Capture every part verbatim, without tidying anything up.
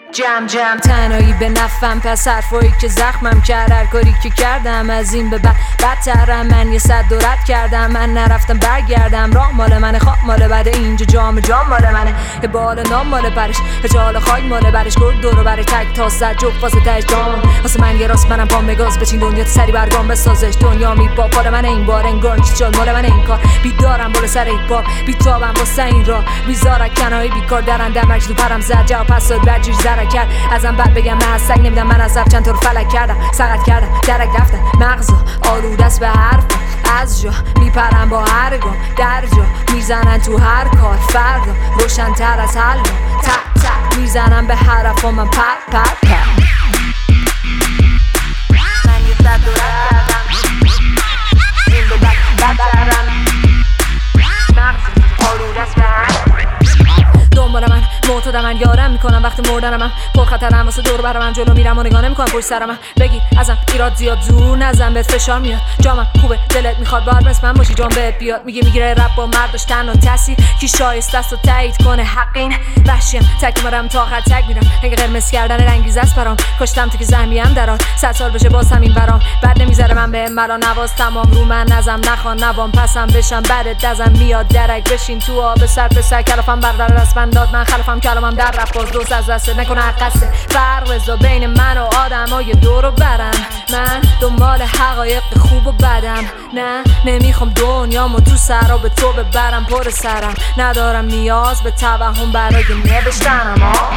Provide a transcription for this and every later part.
جمع جمع تنهایی به نفهم، پس حرفایی که زخمم کرد، هر کاری که کردم از این به بعد بدترم. من یه صد دورت کردم، من نرفتم برگردم. راه مال منه، خواب مال بده، اینجا جام جام مال منه. یه بال نام مال برش، یه جال خاک مال برش. گرگ دورو بره تک تا زد جفت واسه تش دام. واسه من یه راست منم با مگاز بچین دنیا تو سری برگام بسازش. دنیا می با پال من این بار انگار چی جال مال من این کار. بیدارم بالا سر این بار بیتابم واسه این راه. بیزارک کنایی بیکار درن دمک تو پرم زد جواب پس داد برجیر زرک کرد. ازم بعد بگم من از سگ نمیدم، من از زب چند تا رو فلک کردم. سقط کردم درک رفتن مغزا آلوده است به حرف. از جا میپرم با هر گام، در جا میزنن تو هر کار. فردا روشن تر از حل تک تک میزنم به حرفا من پر پر پر. من یه صد دورت کردم، این به بک بدرم. مغزا آلوده است به هر دنبال من معتادم، من یارم میکنم وقت مردن من. پر خطرم واسه دور برم، من جلو میرم و نگاه نمیکنم پشت سرم. من بگی ازم ایراد زیاد زور نزن، بهت فشار میاد. جامم خوبه دلت میخواد بار مثل من باشی، جام بهت بیاد. میگه میگیره رپ با مرداش تن و تاثیر، کی شایسته است و تایید کنه حقین. وحشیم تک مرم تا آخر تک میرم. رنگ قرمز کردن رنگیز است برام، کشتم تو که زحمیم درام. صد سال بشه باز همین برام، بعد نمیذاره من به مرا نواز. تمام رو من نزم نخوان نوام پسم بشم بعد دزم میاد درک. بشین تو آب سر به سر کلافم بردار رسم داد. من خلفم کلامم در رفت باز دوست از دست نکنه قصه. فرق بذار بین من و آدمای دور و برم. من دنبال حقایق خوب و بدم. نه نمیخوام دنیامو تو سرا به تو ببرم. پر سرم ندارم نیاز به توهم برای نوشتنم. آه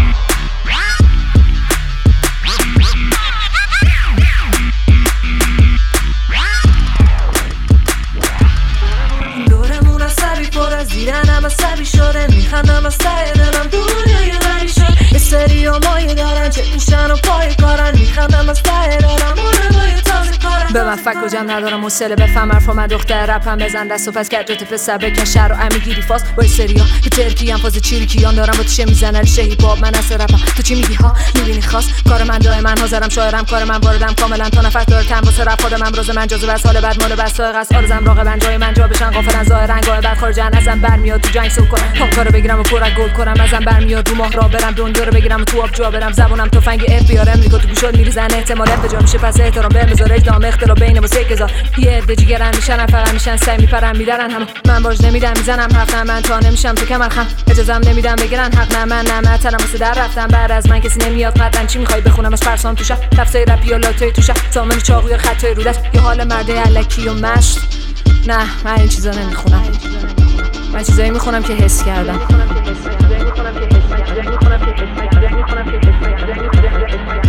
دورمون عصبی پر از دیدنم عصبی شده. میخندم از ته دلم دنیای وری شد. یه سری مایه دارن چه میشن و پای کارن. میخندم از ته دلم اونمای تازه کارن. به من فک و جمع ندارم حوصله بفهم حرفا. من دختر رپم بزن دست و پس کجات پسر بکشه رو امی گیری فاس. با یه سریا که ترکی هم فاز چیریکیان دارم با تیشه میزنن ریشه هیپ هاپ. من از رپم تو چی میگی ها میبینی خاص. کار من دائما حاضرم شاعرم کار من واردم کاملا تا نفر دارم واسه رپ خودم امروز من جزو بس حال بعد مال بس قص آرزم راقبن جای من جا بشن غافلن ظاهرن گاه بعد خارجن ازم برمیاد تو جنگ سو کنم. پاک کارو بگیرم و پر گل کنم. ازم برمیاد رو ماه را برم دنیا رو بگیرم و تو آب جا برم. زبونم تفنگ اف بی آر امریکا تو گوشات میریزن. احتمال انفجار میشه پس احترام بهم بذار. اجدام اختلاف بین واسه کزار یه عده جیگرن میشن فقط میشن سعی میپرن میدرن هم. من باج نمیدم میزنم حرف من تا نمیشم تو کمر خم. اجازم نمیدم بگیرن حق نه من نه من تنم واسه در رفتم. بعد از من کسی نمیاد قطعا چی میخوای بخونمش فرسام توشه. لفظای رپی و لاتای توشه سامن چاقوی خطای رودت. یه حال مرده الکی و مشت. نه من این چیزا نمیخونم. من چیزایی میخونم که حس کردم.